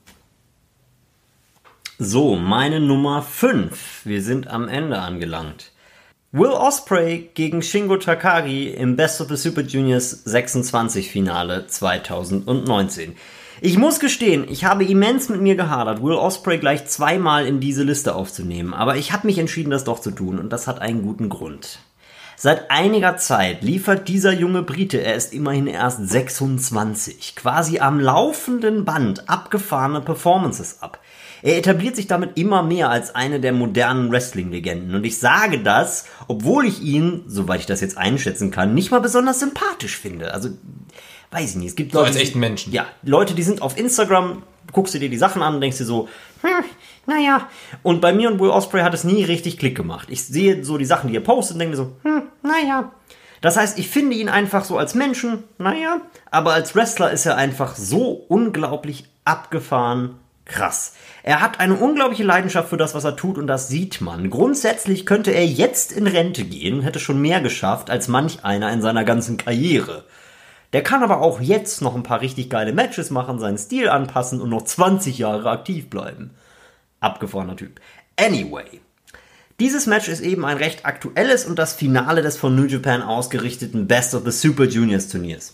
So, meine Nummer fünf. Wir sind am Ende angelangt. Will Ospreay gegen Shingo Takagi im Best of the Super Juniors sechsundzwanzig Finale zweitausendneunzehn. Ich muss gestehen, ich habe immens mit mir gehadert, Will Ospreay gleich zweimal in diese Liste aufzunehmen, aber ich habe mich entschieden, das doch zu tun, und das hat einen guten Grund. Seit einiger Zeit liefert dieser junge Brite, er ist immerhin erst sechsundzwanzig, quasi am laufenden Band abgefahrene Performances ab. Er etabliert sich damit immer mehr als eine der modernen Wrestling-Legenden. Und ich sage das, obwohl ich ihn, soweit ich das jetzt einschätzen kann, nicht mal besonders sympathisch finde. Also, weiß ich nicht. Es gibt Leute, so als echten Menschen. Ja, Leute, die sind auf Instagram, guckst du dir die Sachen an und denkst dir so, hm, naja. Und bei mir und Will Ospreay hat es nie richtig Klick gemacht. Ich sehe so die Sachen, die er postet und denke mir so, hm, naja. Das heißt, ich finde ihn einfach so als Menschen, naja. Aber als Wrestler ist er einfach so unglaublich abgefahren krass. Er hat eine unglaubliche Leidenschaft für das, was er tut, und das sieht man. Grundsätzlich könnte er jetzt in Rente gehen und hätte schon mehr geschafft als manch einer in seiner ganzen Karriere. Der kann aber auch jetzt noch ein paar richtig geile Matches machen, seinen Stil anpassen und noch zwanzig Jahre aktiv bleiben. Abgefahrener Typ. Anyway. Dieses Match ist eben ein recht aktuelles und das Finale des von New Japan ausgerichteten Best of the Super Juniors Turniers.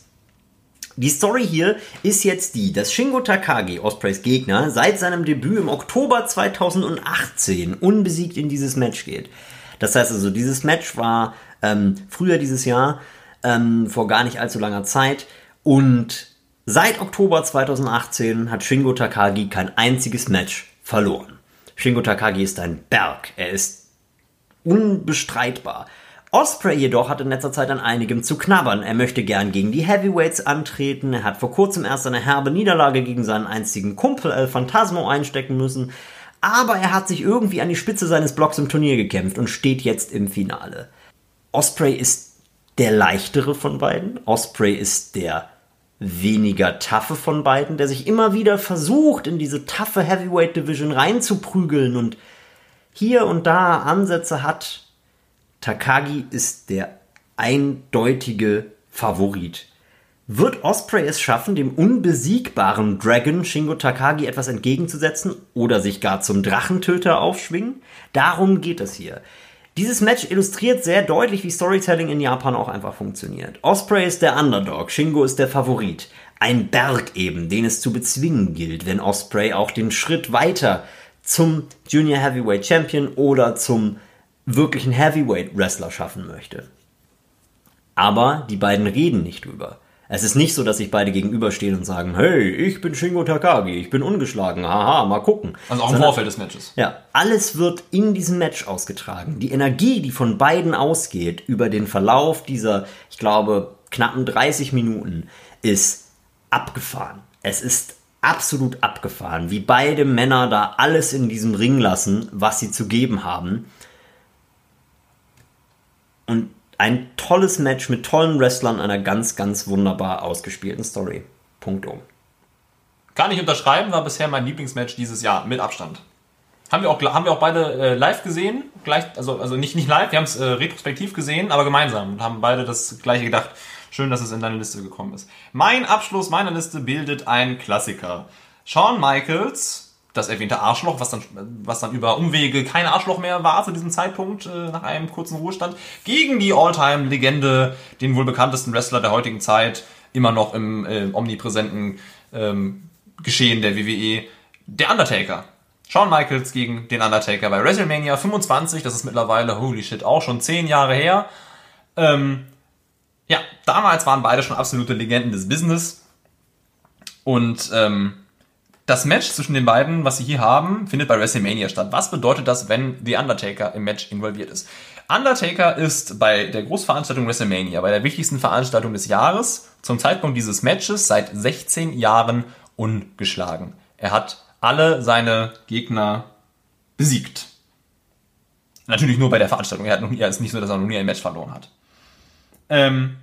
Die Story hier ist jetzt die, dass Shingo Takagi, Ospreays Gegner, seit seinem Debüt im Oktober zweitausendachtzehn unbesiegt in dieses Match geht. Das heißt also, dieses Match war ähm, früher dieses Jahr, ähm, vor gar nicht allzu langer Zeit, und seit Oktober zweitausendachtzehn hat Shingo Takagi kein einziges Match verloren. Shingo Takagi ist ein Berg, er ist unbestreitbar. Ospreay jedoch hat in letzter Zeit an einigem zu knabbern. Er möchte gern gegen die Heavyweights antreten. Er hat vor kurzem erst eine herbe Niederlage gegen seinen einzigen Kumpel El Phantasmo einstecken müssen. Aber er hat sich irgendwie an die Spitze seines Blocks im Turnier gekämpft und steht jetzt im Finale. Ospreay ist der leichtere von beiden. Ospreay ist der weniger toughe von beiden, der sich immer wieder versucht, in diese toughe Heavyweight Division reinzuprügeln und hier und da Ansätze hat. Takagi ist der eindeutige Favorit. Wird Ospreay es schaffen, dem unbesiegbaren Dragon Shingo Takagi etwas entgegenzusetzen oder sich gar zum Drachentöter aufschwingen? Darum geht es hier. Dieses Match illustriert sehr deutlich, wie Storytelling in Japan auch einfach funktioniert. Ospreay ist der Underdog, Shingo ist der Favorit. Ein Berg eben, den es zu bezwingen gilt, wenn Ospreay auch den Schritt weiter zum Junior Heavyweight Champion oder zum wirklichen Heavyweight Wrestler schaffen möchte. Aber die beiden reden nicht drüber. Es ist nicht so, dass sich beide gegenüberstehen und sagen, hey, ich bin Shingo Takagi, ich bin ungeschlagen, haha, mal gucken. Also auch im Sondern, Vorfeld des Matches. Ja, alles wird in diesem Match ausgetragen. Die Energie, die von beiden ausgeht über den Verlauf dieser, ich glaube, knappen dreißig Minuten, ist abgefahren. Es ist absolut abgefahren, wie beide Männer da alles in diesem Ring lassen, was sie zu geben haben. Und ein tolles Match mit tollen Wrestlern, einer ganz, ganz wunderbar ausgespielten Story. Punkto. Kann ich unterschreiben, war bisher mein Lieblingsmatch dieses Jahr, mit Abstand. Haben wir auch, haben wir auch beide äh, live gesehen, gleich, also, also nicht, nicht live, wir haben es äh, retrospektiv gesehen, aber gemeinsam und haben beide das gleiche gedacht. Schön, dass es in deine Liste gekommen ist. Mein Abschluss meiner Liste bildet ein Klassiker. Shawn Michaels, das erwähnte Arschloch, was dann, was dann über Umwege kein Arschloch mehr war zu diesem Zeitpunkt, äh, nach einem kurzen Ruhestand, gegen die All-Time-Legende, den wohl bekanntesten Wrestler der heutigen Zeit, immer noch im äh, omnipräsenten ähm, Geschehen der W W E, der Undertaker. Shawn Michaels gegen den Undertaker bei WrestleMania fünfundzwanzig, das ist mittlerweile, holy shit, auch schon zehn Jahre her. Ähm, ja, damals waren beide schon absolute Legenden des Business. Und ähm, das Match zwischen den beiden, was sie hier haben, findet bei WrestleMania statt. Was bedeutet das, wenn The Undertaker im Match involviert ist? Undertaker ist bei der Großveranstaltung WrestleMania, bei der wichtigsten Veranstaltung des Jahres, zum Zeitpunkt dieses Matches seit sechzehn Jahren ungeschlagen. Er hat alle seine Gegner besiegt. Natürlich nur bei der Veranstaltung. Er hat noch nie, es ist nicht so, dass er noch nie ein Match verloren hat. Ähm,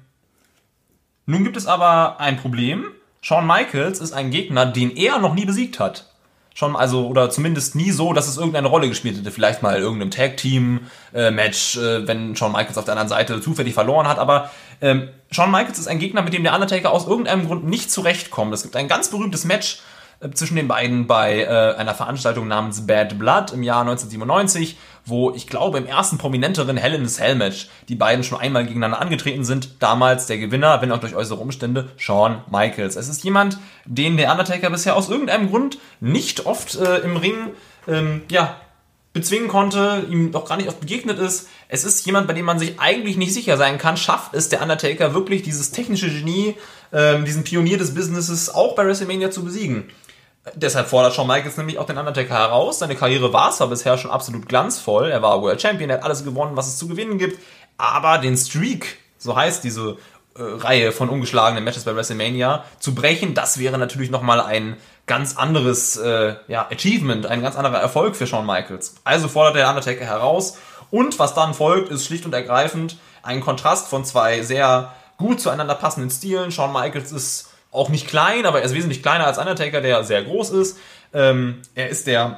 nun gibt es aber ein Problem. Shawn Michaels ist ein Gegner, den er noch nie besiegt hat. Schon, also, oder zumindest nie so, dass es irgendeine Rolle gespielt hätte. Vielleicht mal in irgendeinem Tag-Team-Match, äh, wenn Shawn Michaels auf der anderen Seite zufällig verloren hat. Aber ähm, Shawn Michaels ist ein Gegner, mit dem der Undertaker aus irgendeinem Grund nicht zurechtkommt. Es gibt ein ganz berühmtes Match äh, zwischen den beiden bei äh, einer Veranstaltung namens Bad Blood im Jahr neunzehnhundertsiebenundneunzig, wo ich glaube im ersten prominenteren Hell in a Cell Match die beiden schon einmal gegeneinander angetreten sind. Damals der Gewinner, wenn auch durch äußere Umstände, Shawn Michaels. Es ist jemand, den der Undertaker bisher aus irgendeinem Grund nicht oft äh, im Ring ähm, ja, bezwingen konnte, ihm auch gar nicht oft begegnet ist. Es ist jemand, bei dem man sich eigentlich nicht sicher sein kann, schafft es der Undertaker wirklich, dieses technische Genie, ähm, diesen Pionier des Businesses auch bei WrestleMania zu besiegen. Deshalb fordert Shawn Michaels nämlich auch den Undertaker heraus. Seine Karriere war zwar bisher schon absolut glanzvoll. Er war World Champion, er hat alles gewonnen, was es zu gewinnen gibt. Aber den Streak, so heißt diese äh, Reihe von ungeschlagenen Matches bei WrestleMania, zu brechen, das wäre natürlich nochmal ein ganz anderes äh, ja, Achievement, ein ganz anderer Erfolg für Shawn Michaels. Also fordert der Undertaker heraus. Und was dann folgt, ist schlicht und ergreifend ein Kontrast von zwei sehr gut zueinander passenden Stilen. Shawn Michaels ist auch nicht klein, aber er ist wesentlich kleiner als Undertaker, der sehr groß ist. Ähm, er ist der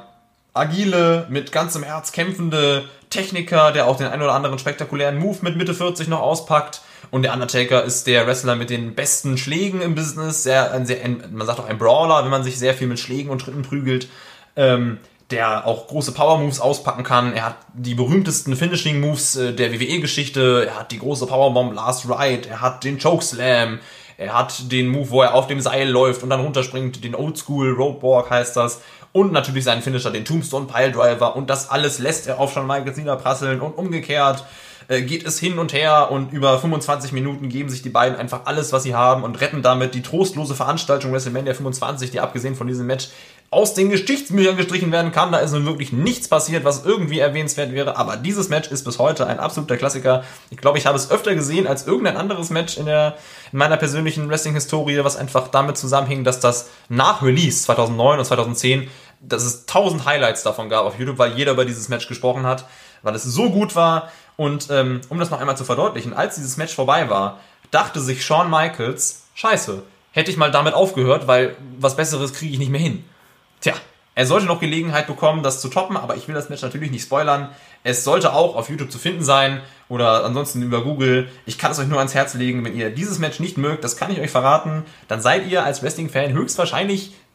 agile, mit ganzem Herz kämpfende Techniker, der auch den einen oder anderen spektakulären Move mit Mitte vierzig noch auspackt. Und der Undertaker ist der Wrestler mit den besten Schlägen im Business. Sehr, ein sehr, ein, man sagt auch ein Brawler, wenn man sich sehr viel mit Schlägen und Schritten prügelt. Ähm, der auch große Power-Moves auspacken kann. Er hat die berühmtesten Finishing-Moves äh, der W W E-Geschichte. Er hat die große Powerbomb Last Ride. Er hat den Chokeslam. Er hat den Move, wo er auf dem Seil läuft und dann runterspringt, den Oldschool Roadwalk heißt das. Und natürlich seinen Finisher, den Tombstone Piledriver. Und das alles lässt er auf Shawn Michaels niederprasseln. Und umgekehrt äh, geht es hin und her. Und über fünfundzwanzig Minuten geben sich die beiden einfach alles, was sie haben. Und retten damit die trostlose Veranstaltung WrestleMania fünfundzwanzig, die abgesehen von diesem Match aus den Geschichtsbüchern gestrichen werden kann. Da ist nun wirklich nichts passiert, was irgendwie erwähnenswert wäre. Aber dieses Match ist bis heute ein absoluter Klassiker. Ich glaube, ich habe es öfter gesehen als irgendein anderes Match in, der, in meiner persönlichen Wrestling-Historie, was einfach damit zusammenhing, dass das nach Release zweitausendneun und zweitausendzehn, dass es tausend Highlights davon gab auf YouTube, weil jeder über dieses Match gesprochen hat, weil es so gut war. Und ähm, um das noch einmal zu verdeutlichen, als dieses Match vorbei war, dachte sich Shawn Michaels, scheiße, hätte ich mal damit aufgehört, weil was Besseres kriege ich nicht mehr hin. Tja, er sollte noch Gelegenheit bekommen, das zu toppen, aber ich will das Match natürlich nicht spoilern. Es sollte auch auf YouTube zu finden sein oder ansonsten über Google. Ich kann es euch nur ans Herz legen, wenn ihr dieses Match nicht mögt, das kann ich euch verraten, dann seid ihr als Wrestling-Fan höchstwahrscheinlich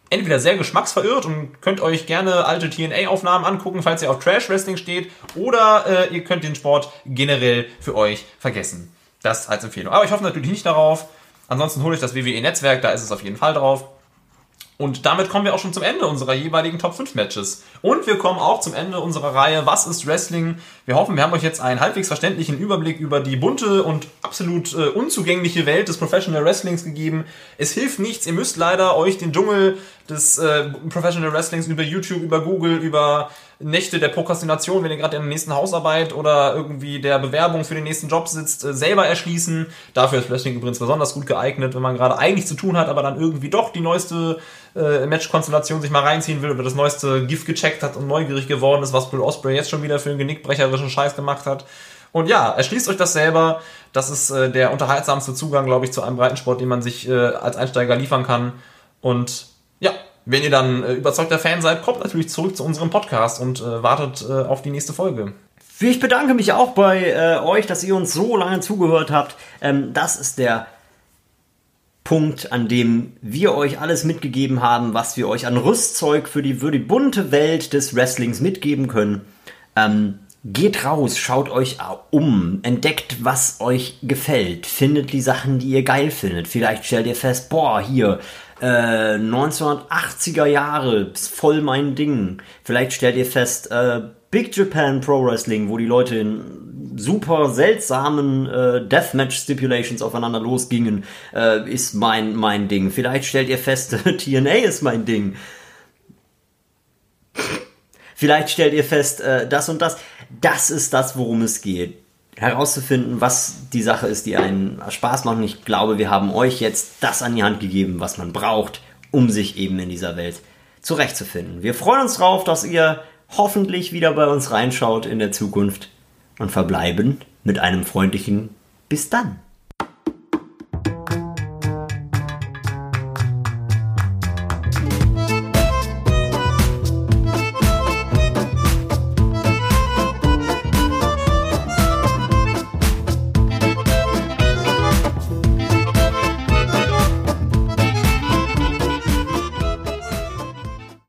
entweder sehr geschmacksverirrt und könnt euch gerne alte T N A-Aufnahmen angucken, falls ihr auf Trash-Wrestling steht, oder äh, ihr könnt den Sport generell für euch vergessen. Das als Empfehlung. Aber ich hoffe natürlich nicht darauf. Ansonsten holt euch das W W E-Netzwerk, da ist es auf jeden Fall drauf. Und damit kommen wir auch schon zum Ende unserer jeweiligen Top fünf Matches. Und wir kommen auch zum Ende unserer Reihe Was ist Wrestling? Wir hoffen, wir haben euch jetzt einen halbwegs verständlichen Überblick über die bunte und absolut äh, unzugängliche Welt des Professional Wrestlings gegeben. Es hilft nichts, ihr müsst leider euch den Dschungel des äh, Professional Wrestlings über YouTube, über Google, über Nächte der Prokrastination, wenn ihr gerade in der nächsten Hausarbeit oder irgendwie der Bewerbung für den nächsten Job sitzt, äh, selber erschließen. Dafür ist Wrestling übrigens besonders gut geeignet, wenn man gerade eigentlich zu tun hat, aber dann irgendwie doch die neueste äh, Match-Konstellation sich mal reinziehen will oder das neueste GIF gecheckt hat und neugierig geworden ist, was Will Ospreay jetzt schon wieder für einen genickbrecherischen Scheiß gemacht hat. Und ja, erschließt euch das selber. Das ist äh, der unterhaltsamste Zugang, glaube ich, zu einem Breitensport, den man sich äh, als Einsteiger liefern kann. Und ja, wenn ihr dann äh, überzeugter Fan seid, kommt natürlich zurück zu unserem Podcast und äh, wartet äh, auf die nächste Folge. Ich bedanke mich auch bei äh, euch, dass ihr uns so lange zugehört habt. Ähm, das ist der Punkt, an dem wir euch alles mitgegeben haben, was wir euch an Rüstzeug für die, für die bunte Welt des Wrestlings mitgeben können. Ähm, geht raus, schaut euch um, entdeckt, was euch gefällt, findet die Sachen, die ihr geil findet. Vielleicht stellt ihr fest, boah, hier, äh, neunzehnhundertachtziger Jahre, ist voll mein Ding. Vielleicht stellt ihr fest, äh, Big Japan Pro Wrestling, wo die Leute in super seltsamen äh, Deathmatch-Stipulations aufeinander losgingen, äh, ist mein, mein Ding. Vielleicht stellt ihr fest, T N A ist mein Ding. Vielleicht stellt ihr fest, äh, das und das. Das ist das, worum es geht. Herauszufinden, was die Sache ist, die einen Spaß macht. Und ich glaube, wir haben euch jetzt das an die Hand gegeben, was man braucht, um sich eben in dieser Welt zurechtzufinden. Wir freuen uns drauf, dass ihr hoffentlich wieder bei uns reinschaut in der Zukunft und verbleiben mit einem freundlichen Bis dann.